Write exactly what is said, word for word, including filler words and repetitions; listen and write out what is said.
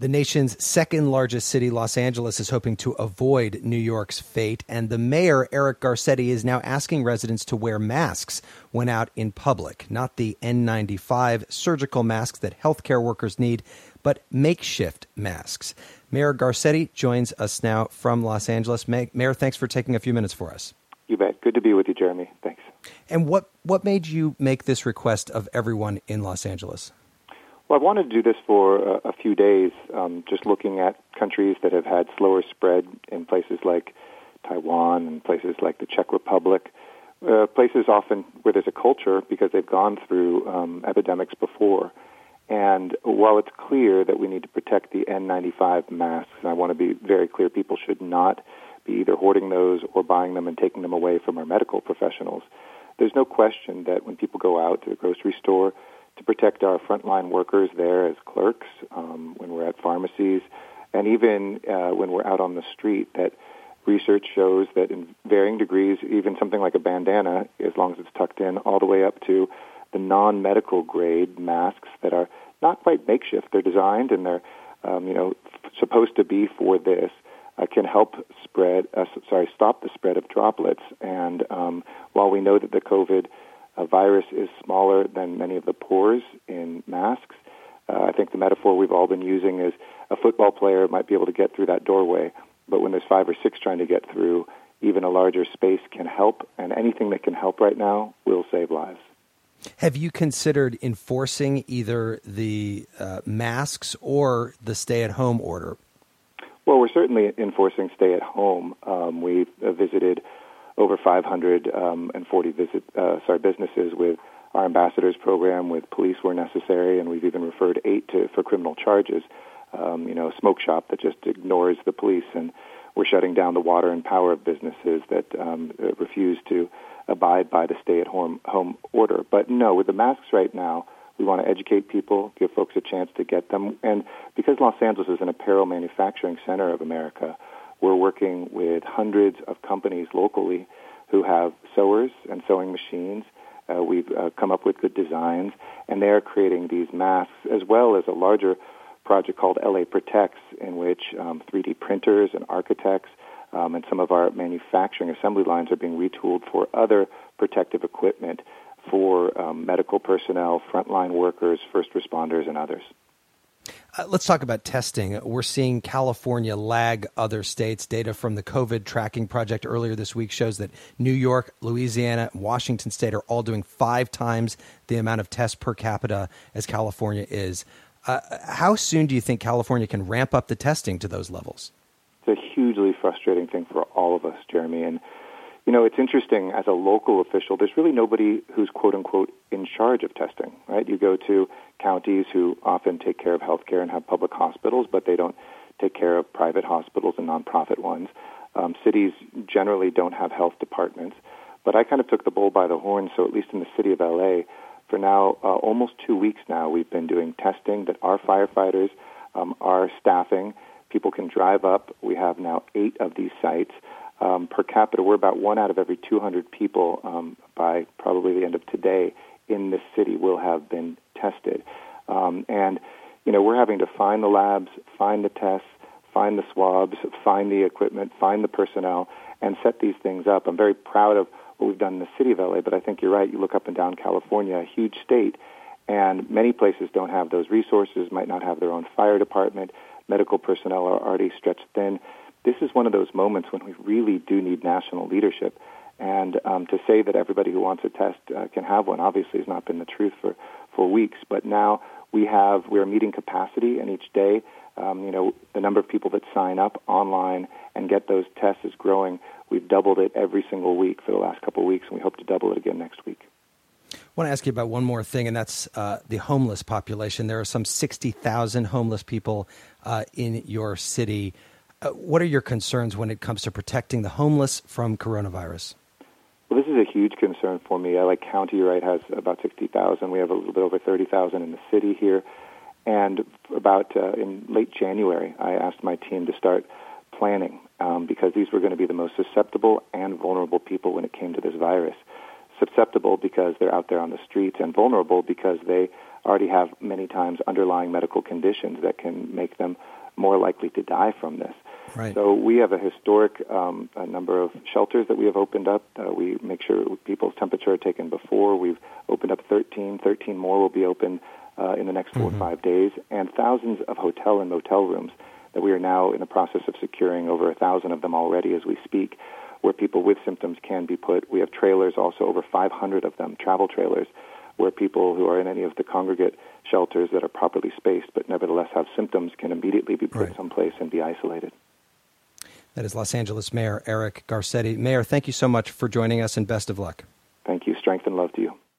The nation's second largest city, Los Angeles, is hoping to avoid New York's fate, and the mayor, Eric Garcetti, is now asking residents to wear masks when out in public, not the N ninety-five surgical masks that healthcare workers need, but makeshift masks. Mayor Garcetti joins us now from Los Angeles. Mayor, thanks for taking a few minutes for us. You bet. Good to be with you, Jeremy. Thanks. And what, what made you make this request of everyone in Los Angeles? Well, I wanted to do this for a, a few days, um, just looking at countries that have had slower spread in places like Taiwan and places like the Czech Republic, uh, places often where there's a culture because they've gone through um, epidemics before. And while it's clear that we need to protect the N ninety-five masks, and I want to be very clear, people should not be either hoarding those or buying them and taking them away from our medical professionals, there's no question that when people go out to the grocery store, to protect our frontline workers there as clerks, um, when we're at pharmacies, and even uh, when we're out on the street, that research shows that in varying degrees, even something like a bandana, as long as it's tucked in, all the way up to the non-medical grade masks that are not quite makeshift. They're designed and they're, um, you know, f- supposed to be for this, uh, can help spread, uh, sorry, stop the spread of droplets. And um, while we know that the COVID A virus is smaller than many of the pores in masks. Uh, I think the metaphor we've all been using is a football player might be able to get through that doorway, but when there's five or six trying to get through, even a larger space can help, and anything that can help right now will save lives. Have you considered enforcing either the uh, masks or the stay-at-home order? Well, we're certainly enforcing stay-at-home. Um, we've uh, visited over five hundred forty visit, uh, sorry, businesses with our ambassadors program, with police where necessary, and we've even referred eight to for criminal charges. Um, you know, a smoke shop that just ignores the police, and we're shutting down the water and power of businesses that um, refuse to abide by the stay-at-home home order. But no, with the masks right now, we want to educate people, give folks a chance to get them, and because Los Angeles is an apparel manufacturing center of America, we're working with hundreds of companies locally who have sewers and sewing machines. Uh, we've uh, come up with good designs, and they're creating these masks, as well as a larger project called L A Protects, in which um, three D printers and architects um, and some of our manufacturing assembly lines are being retooled for other protective equipment for um, medical personnel, frontline workers, first responders, and others. Uh, let's talk about testing. We're seeing California lag other states. Data from the COVID tracking project earlier this week shows that New York, Louisiana, Washington State are all doing five times the amount of tests per capita as California is. Uh, how soon do you think California can ramp up the testing to those levels? It's a hugely frustrating thing for all of us, Jeremy. And, you know, it's interesting, as a local official, there's really nobody who's, quote-unquote, in charge of testing, right? You go to counties who often take care of healthcare and have public hospitals, but they don't take care of private hospitals and nonprofit ones. Um, cities generally don't have health departments. But I kind of took the bull by the horn, so at least in the city of L A, for now, uh, almost two weeks now, we've been doing testing that our firefighters um, are staffing. People can drive up. We have now eight of these sites. Um, per capita, we're about one out of every two hundred people um, by probably the end of today in this city will have been tested. Um, and, you know, we're having to find the labs, find the tests, find the swabs, find the equipment, find the personnel, and set these things up. I'm very proud of what we've done in the city of L A, but I think you're right. You look up and down California, a huge state, and many places don't have those resources, might not have their own fire department. Medical personnel are already stretched thin. This is one of those moments when we really do need national leadership. And um, to say that everybody who wants a test uh, can have one obviously has not been the truth for, for weeks. But now we have, we are meeting capacity, and each day, um, you know, the number of people that sign up online and get those tests is growing. We've doubled it every single week for the last couple of weeks, and we hope to double it again next week. I want to ask you about one more thing, and that's uh, the homeless population. There are some sixty thousand homeless people uh, in your city. Uh, what are your concerns when it comes to protecting the homeless from coronavirus? Well, this is a huge concern for me. L A County, right, has about sixty thousand. We have a little bit over thirty thousand in the city here. And about uh, in late January, I asked my team to start planning um, because these were going to be the most susceptible and vulnerable people when it came to this virus. Susceptible because they're out there on the streets, and vulnerable because they already have many times underlying medical conditions that can make them more likely to die from this. Right. So we have a historic um, a number of shelters that we have opened up. Uh, we make sure people's temperature are taken before. We've opened up thirteen. thirteen more will be open uh, in the next four mm-hmm. or five days, and thousands of hotel and motel rooms that we are now in the process of securing, over a thousand of them already as we speak, where people with symptoms can be put. We have trailers also, over five hundred of them, travel trailers, where people who are in any of the congregate shelters that are properly spaced but nevertheless have symptoms can immediately be put right. someplace and be isolated. That is Los Angeles Mayor Eric Garcetti. Mayor, thank you so much for joining us, and best of luck. Thank you. Strength and love to you.